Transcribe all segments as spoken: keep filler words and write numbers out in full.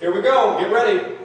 Here we go. Get ready.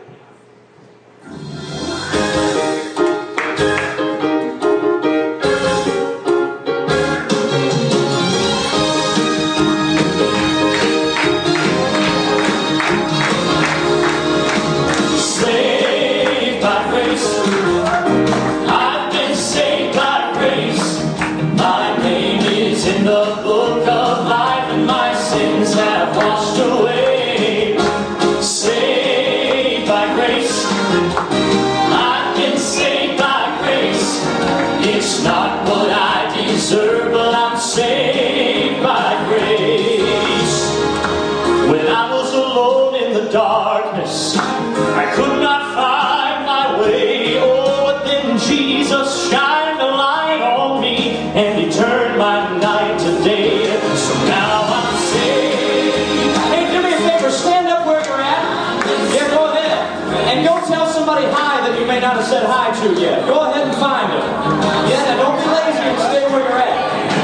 Darkness, I could not find my way. Oh, but then Jesus shined a light on me, and He turned my night to day. So now I'm saved. Hey, do me a favor, stand up where you're at. Yeah, go ahead. And go tell somebody hi that you may not have said hi to yet. Go ahead and find them. Yeah, now don't be lazy and stay where you're at.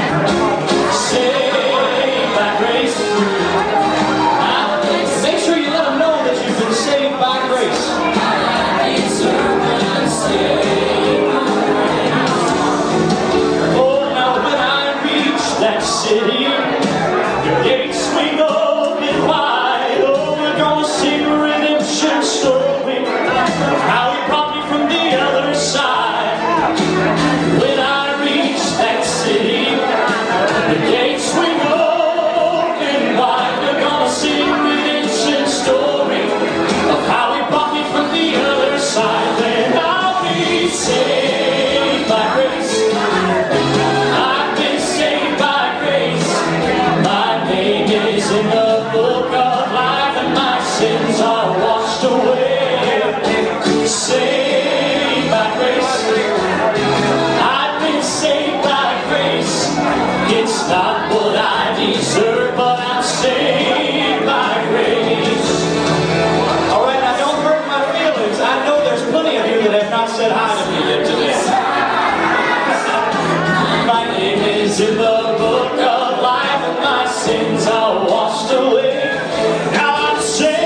Saved by grace. Saved by grace. Oh, now when I reach that city, the gates swing open wide. Oh, we're gonna sing a redemption story of how He brought me from the other side. When I reach that city, the gates swing open wide. We're gonna sing a redemption story of how He brought me from the other side. Then I'll be saved by grace. I've been saved by grace. My name is in the book of life, and my sins are washed away. Saved by grace. I've been saved by grace. It's not what I deserve, but I'm saved by grace. I know there's plenty of you that have not said hi to me yet today. My name is in the book of life, and my sins are washed away. Now I'm saved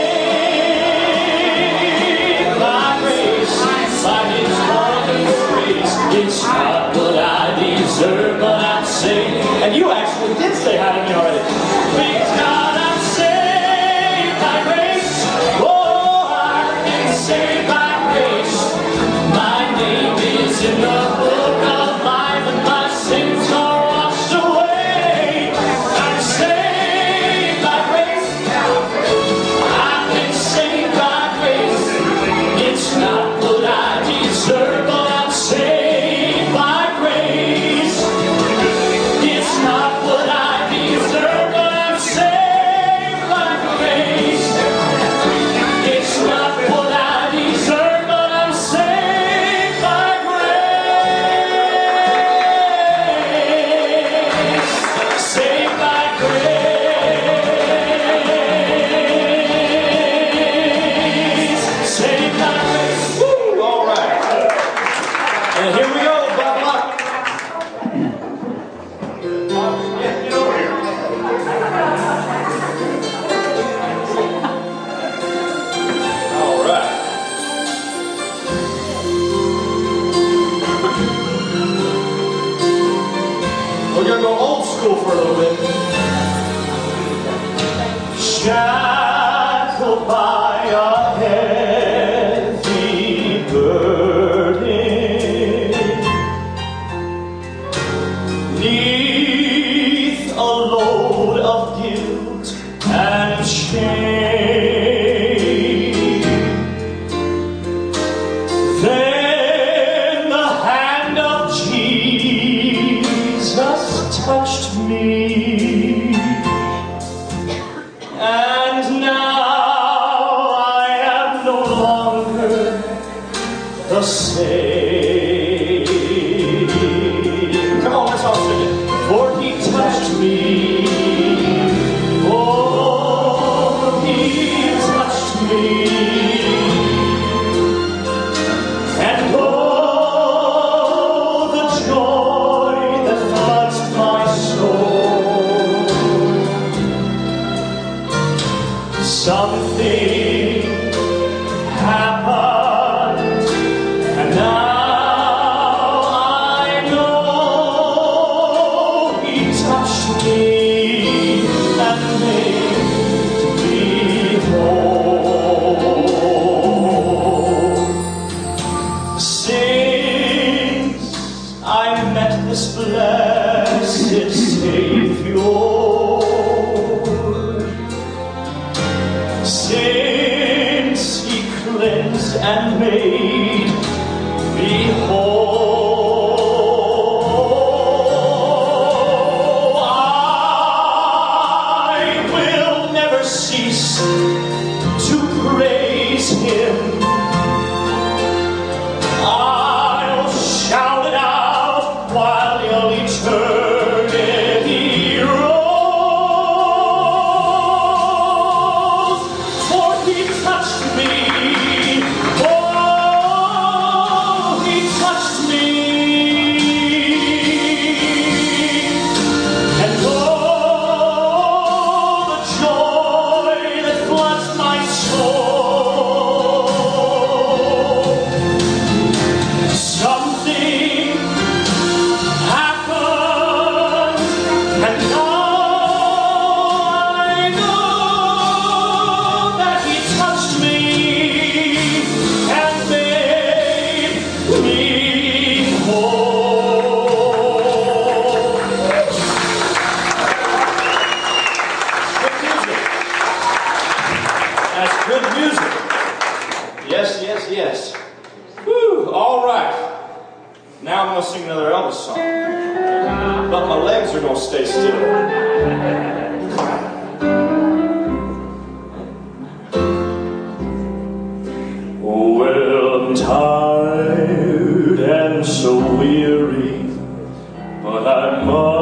by grace, by His wonderful grace. It's not what I deserve, but I'm saved. And you actually did say hi to me already. Praise God, I'm saved by grace. Oh, I've been saved by grace. My name is in the book of life, and my sins are washed away. I'm saved by grace. I've been saved by grace. It's not what I deserve, but I'm saved by grace. It's not what I deserve, but I'm saved by grace. It's not what I deserve, but I'm saved by grace. Saved by grace. Saved by grace. Woo! All right. And here we go. Buckle up. Yeah, get over here. All right. We're going to go old school for a little bit. Shackled by a heavy burden, neath a load of guilt and shame, then the hand of Jesus touched me, and now I am no longer the same. Come on, let's all sing it. For He touched me. Oh, He touched me. And oh, the joy that floods my soul. Something me and made me whole. Since I met this blessed Savior, since He cleansed and made me whole, I will never cease to praise Him. I'll shout it out while your eternity rolls, for He touched me. Oh, He touched me. And oh, the joy that floods my soul. Something happened, and now I know that He touched me and made me whole. That's good music. Yes, yes, yes. Whew, all right. Now I'm going to sing another Elvis song. But my legs are going to stay still. Well, I'm tired and so weary, but I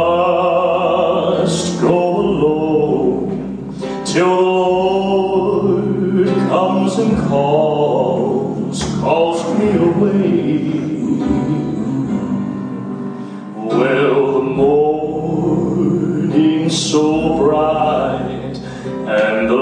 must go alone till the Lord comes and calls, calls me away. Well, the morning's so bright and the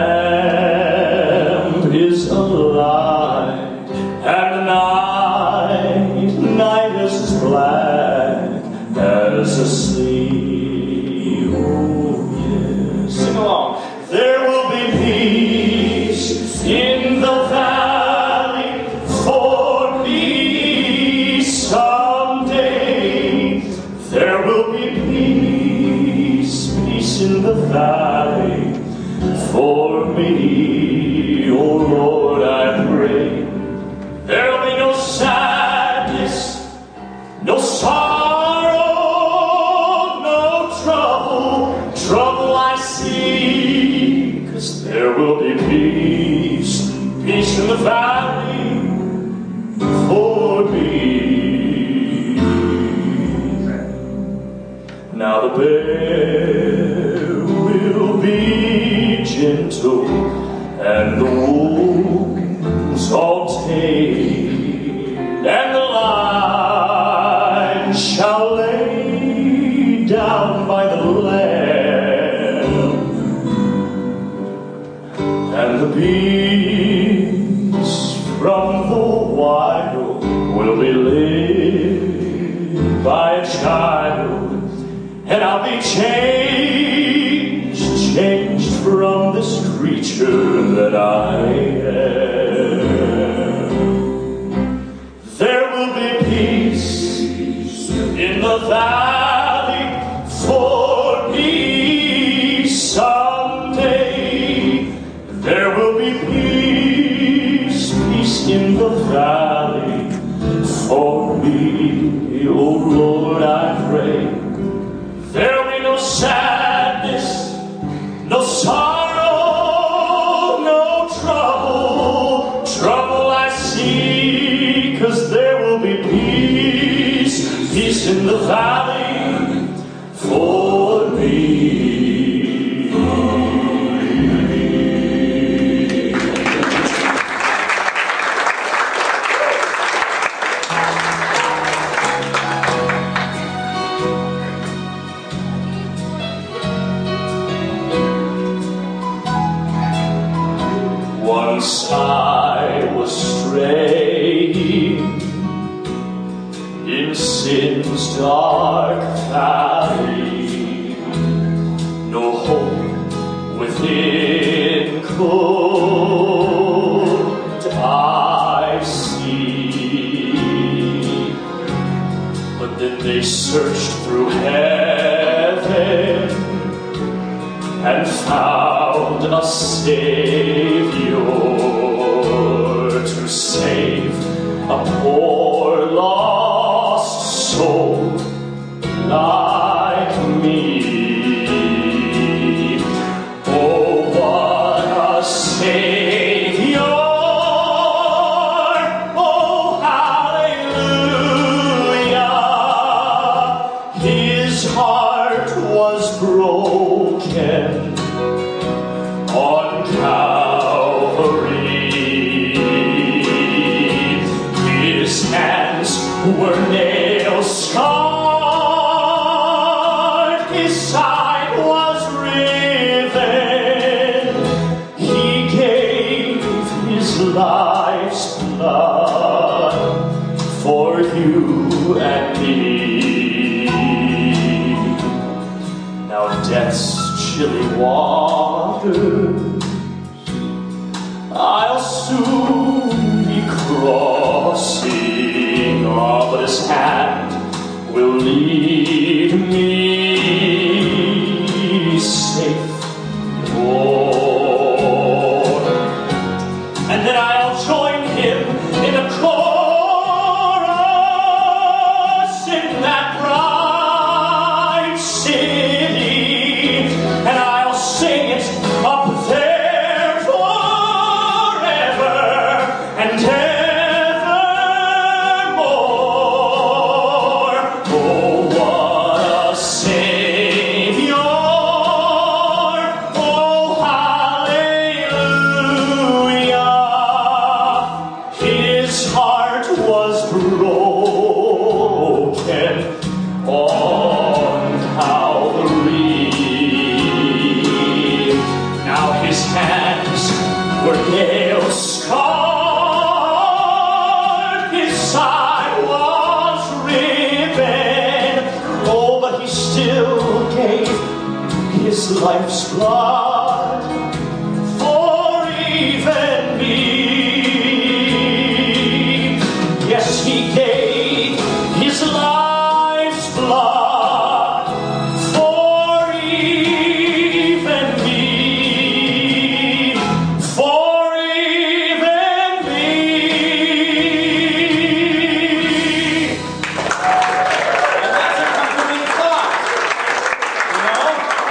lamp is alight, and the night, night is as black as a sea. Oh, yes. Sing along. There will be peace in the valley for me someday. There will be peace, peace in the valley for me. Oh Lord, I pray. There will be no sadness, no sorrow, no trouble, trouble I see, 'cause there will be peace, peace in the valley for me. Now the bear will be gentle and the wolves all tame, and the lion shall lay down by the lamb, and the beasts from the wild will be led by a child, and I'll be changed, changed from this creature that I am. There will be peace in the valley for me someday. There will be peace, peace in the valley for me. Oh Lord, I pray. There'll be no sadness, no sorrow, no trouble, trouble I see, 'cause there will be peace, peace in the valley for me. Once I was straying in sin's dark valley, searched through heaven and found a Savior to save a poor lost soul like me. Oh, what a Savior! Oh, hallelujah! His heart was broken on Calvary. His hands were nail scarred, his side was riven. He gave his life's blood for you and me. Now death's chilly waters I'll soon be crossing, oh, but his hand will lead me safe home. And then I'll join him in a chorus in that bright city, and I'll sing it up there forever and evermore. Oh, what a Savior! Oh, hallelujah! His heart was broken on Calvary. Now his hands were nail scarred, his side was riven. Oh, but he still gave his life's blood for even me. Yes, he gave his life's blood for even me, for even me. And that's a comforting thought, you know?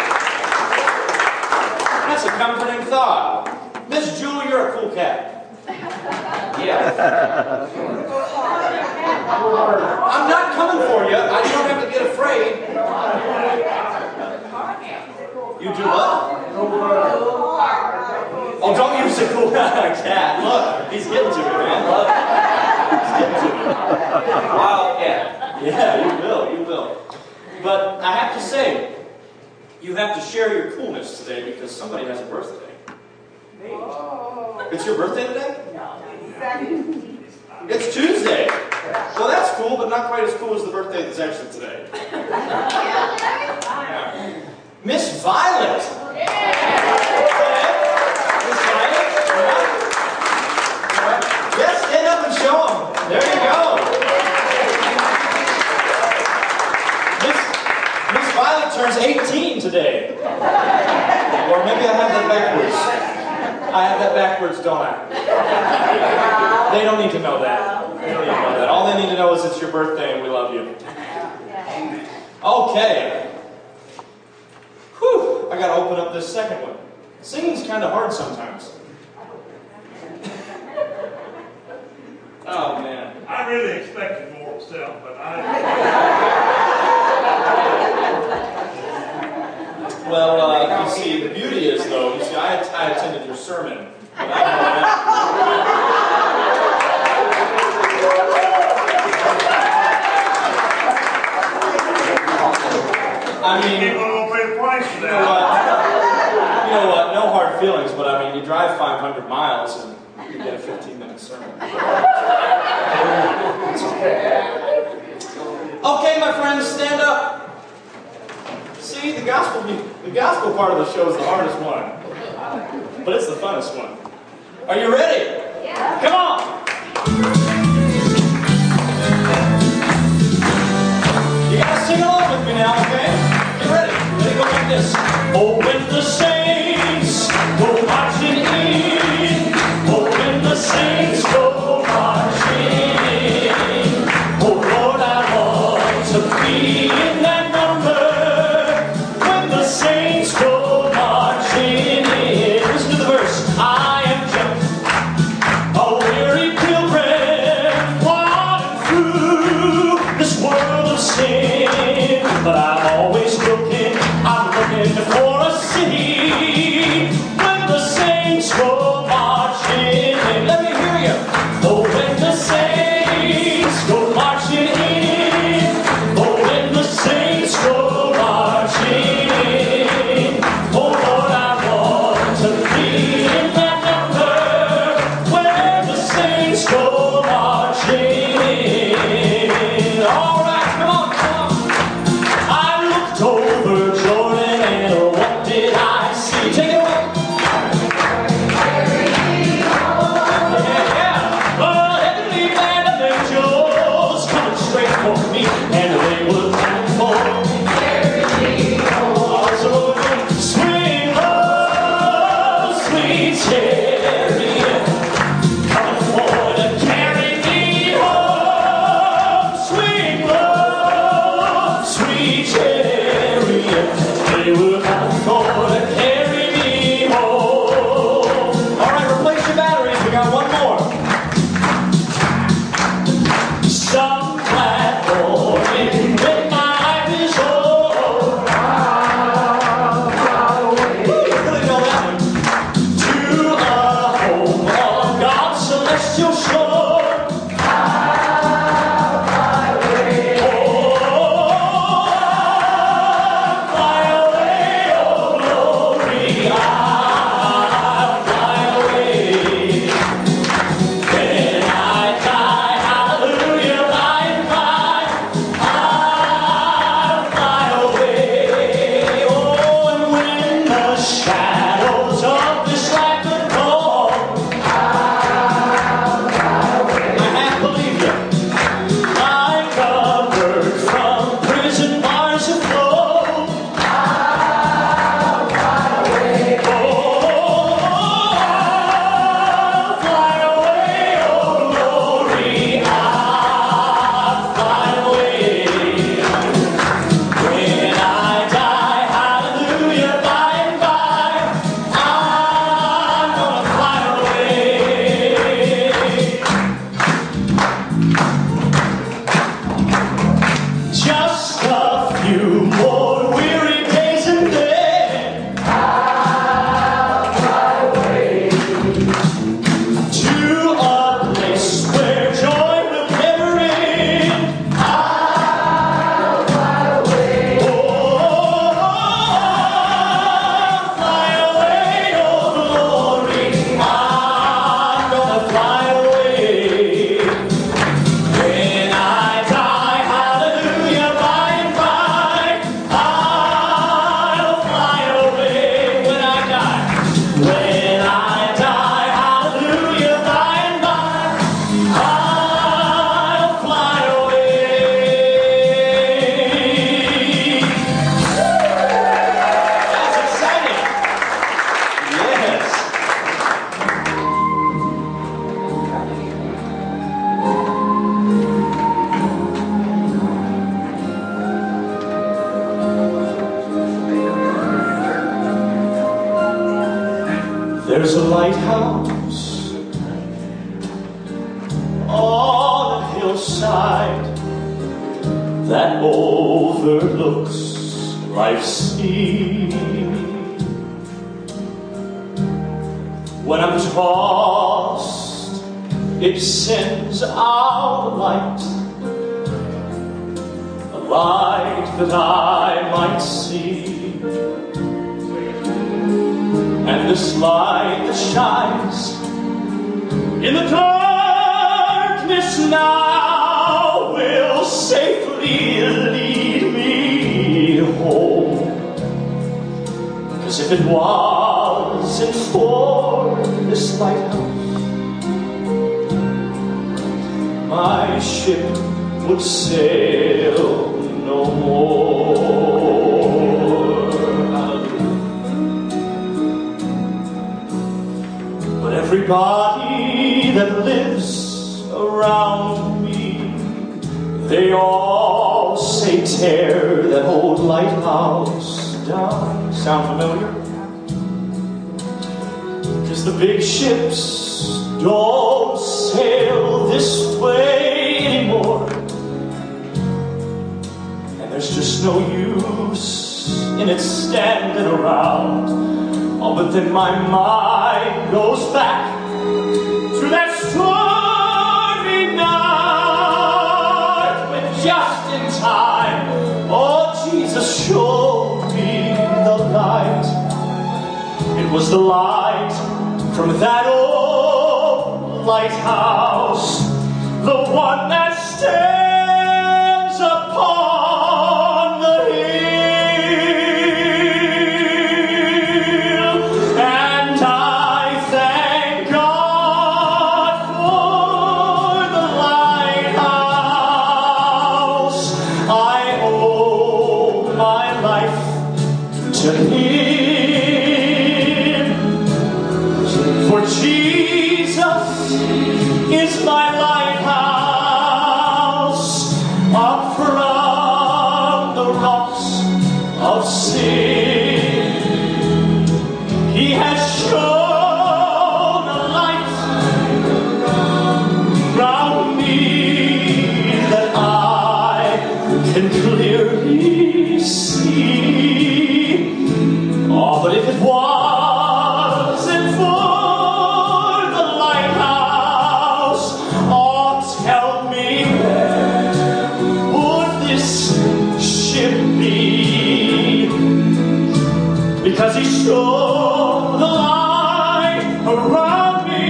That's a comforting thought. Miss Jewel, you're a cool cat. Yeah. I'm not coming for you. I don't have to get afraid. You do what? Oh, don't use the cool cat. Look, he's getting to me, man. Look. He's getting to me. Wildcat. Yeah, you will, you will. But I have to say, you have to share your coolness today because somebody has a birthday. It's your birthday today? It's Tuesday. Well, that's cool, but not quite as cool as the birthday that's actually today. Yeah. Miss Violet. Okay. Miss Violet. Yeah. Yes, stand up and show them. There you go. Miss, Miss Violet turns eighteen today. Or maybe I have that backwards. I have that backwards, don't I? They don't need to know that. They don't need to know that. All they need to know is it's your birthday and we love you. Okay. Whew. I gotta open up this second one. Singing's kind of hard sometimes. Oh, man. I really expected more myself, but I... Well, uh, you see, the beauty is, though, you see, I, I attended your sermon. But I don't know that. I mean, People don't pay the price for you know that. what? You know what? No hard feelings, but I mean, you drive five hundred miles and you get a fifteen minute sermon. It's okay. Okay, my friends, stand up. See, the gospel, the gospel part of the show is the hardest one, but it's the funnest one. Are you ready? Yeah. Come on. You gotta sing Oh, when the saints go marching in. Oh, when the saints go marching in. Oh, Lord, I want to be in that number. When the saints go marching in. Listen to the verse. I am just a weary pilgrim wandering through this world of sin. But I'm always looking, I'm looking for a city. When the saints go marching in. Let me hear you. Oh, when the saints go marching in. Oh, when the saints go marching in. Oh, Lord, I want to be in that number. When the saints go marching in. All right, come on, come on. I looked over Jordan and what did I see? Take it away. Yeah, yeah. A heavenly band of angels coming straight for me, and they were coming for also swing low, sweet chariot, coming forward to carry me home. Swing low, sweet chariot, they were coming forward to carry me home. All right, replace your batteries. We got one more. Some glad morning when my life is over, You really know that one. to a home on God's celestial shore. Fly away, oh glory, I'll fly away. When I die, hallelujah, by and by, I'll fly away. Oh, and when the shadows of this life are gone, I half believe you. like a bird from prison bars afloat, I'll fly away. Oh, I'll fly away, oh glory, I'll fly away. When I die, hallelujah, by and by, I'm gonna fly away. Just a few more weary days and then I'll fly away to a place where joy will never end. I'll fly away. Oh, I'll fly away, oh glory, I'm gonna fly away. When I die, hallelujah, by and by, I'll fly away. When I die, when I die, hallelujah, by and by, I'll fly away. That's exciting. Yes. There's a lighthouse on a hillside that overlooks life's sea. When I'm tossed, it sends out a light, a light that I might see. And this light that shines in the darkness now will safely lead me home. 'Cause if it wasn't for this lighthouse, my ship would sail no more. Hallelujah. Everybody that lives around me, they all say tear that old lighthouse down. Sound familiar? 'Cause the big ships don't sail this way anymore, and there's just no use in it standing around. Oh, but then my mind goes back to that stormy night when just in time, oh, Jesus showed me the light. It was the light from that old lighthouse, the one that stands upon the hill. And I thank God for the lighthouse. I owe my life to Him, for Jesus is my lighthouse, up from the rocks of sin. He has shown a light round me that I can clearly see. Oh, but if it wasn't for the lighthouse, oh, tell me, where would this ship be? Because He showed the light around me,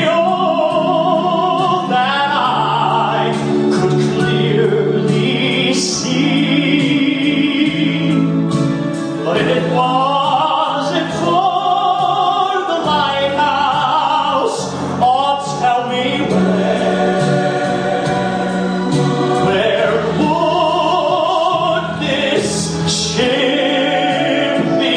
oh, that I could clearly see. But if it wasn't for the lighthouse, oh, tell me, where, where would this ship be?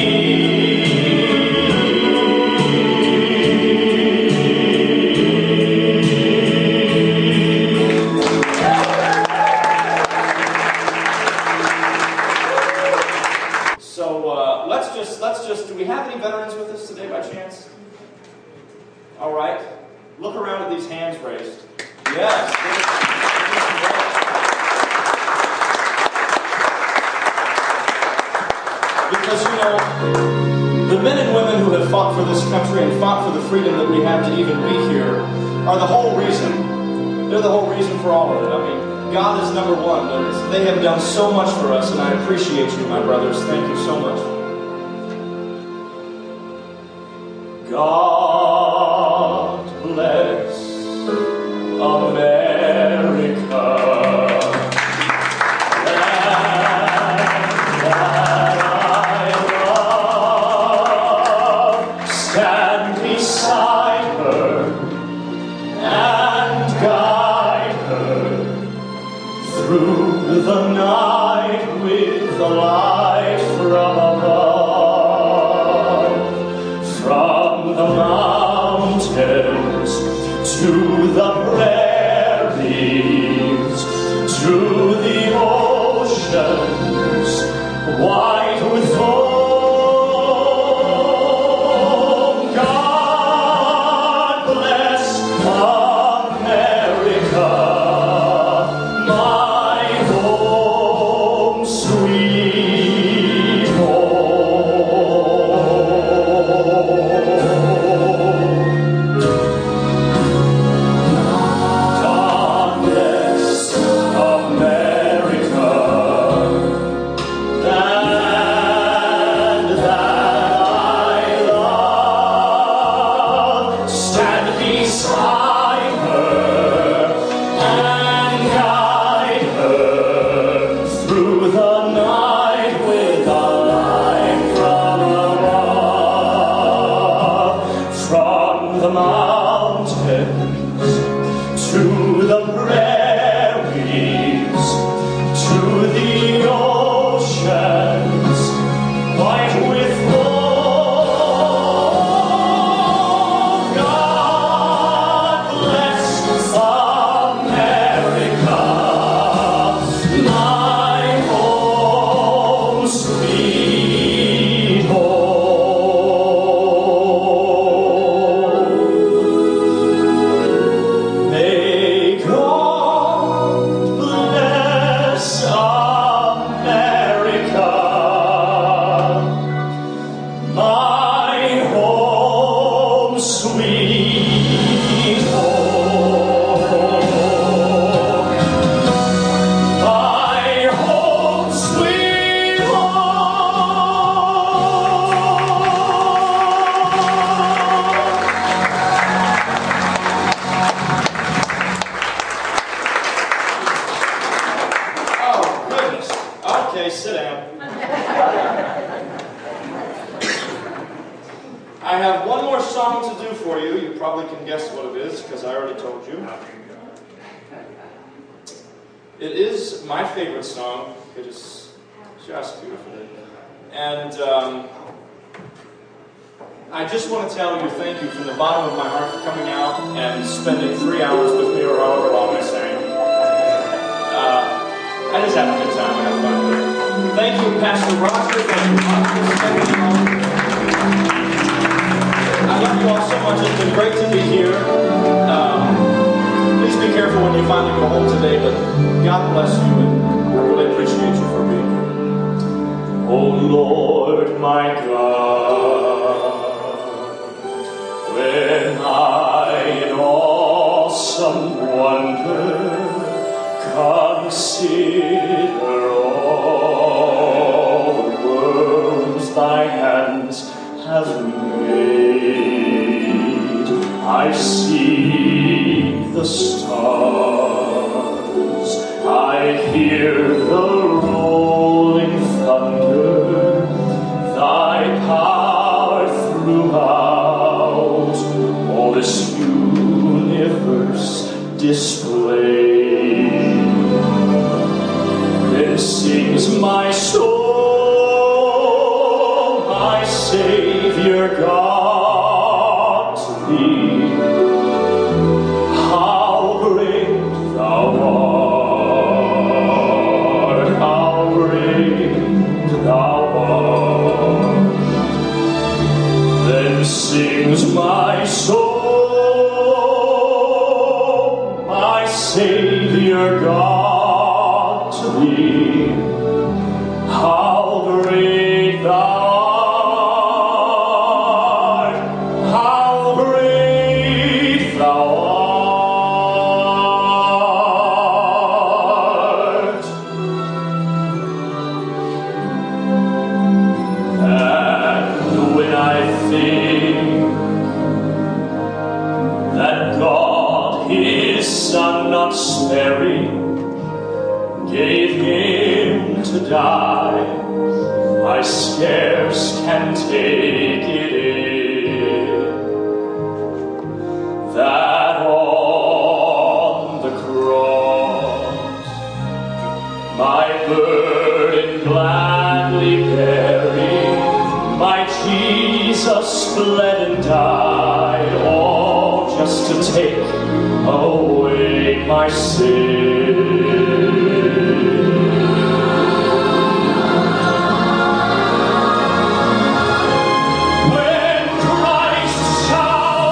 So uh, let's just let's just do we have any veterans with us today by chance? All right. Look around at these hands raised. Yes. Because, you know, the men and women who have fought for this country and fought for the freedom that we have to even be here are the whole reason. They're the whole reason for all of it. I mean, God is number one. They have done so much for us, and I appreciate you, my brothers. Thank you so much. God bless America. Stand beside her and guide her through the night with the light from above, from the mountain. my home, sweet home. My home, sweet Oh, goodness. Okay, sit down. I have one more song to do for you. You probably can guess what it is, because I already told you. It is my favorite song. It is just beautiful. And um, I just want to tell you thank you from the bottom of my heart for coming out and spending three hours with me, or however long I sang. Uh, I just have a good time. I have fun. Thank you, Pastor Roger. Thank you, Pastor Stephanie. I love you all so much. It's been great to be here. Um, please be careful when you finally go home today, but God bless you, and I really appreciate you for being here. Oh Lord, my God, when I in awesome wonder consider all the worlds thy hands have made, I see the stars, I hear the rolling thunder, thy power throughout all this universe displayed. Then sings my soul, my Savior God, to thee. How great thou art, how great thou art. Then sings my soul, my Savior God, to thee. How great thou art, how great thou art. And when I think that God his Son not sparing gave him to die, I scarce can take it in, that on the cross my burden gladly bearing, my Jesus bled and died, all just to take away my sin. When Christ shall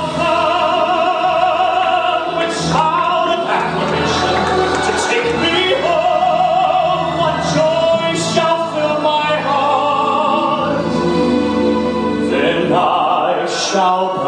come with sound of acclamation to take me home, what joy shall fill my heart? Then I shall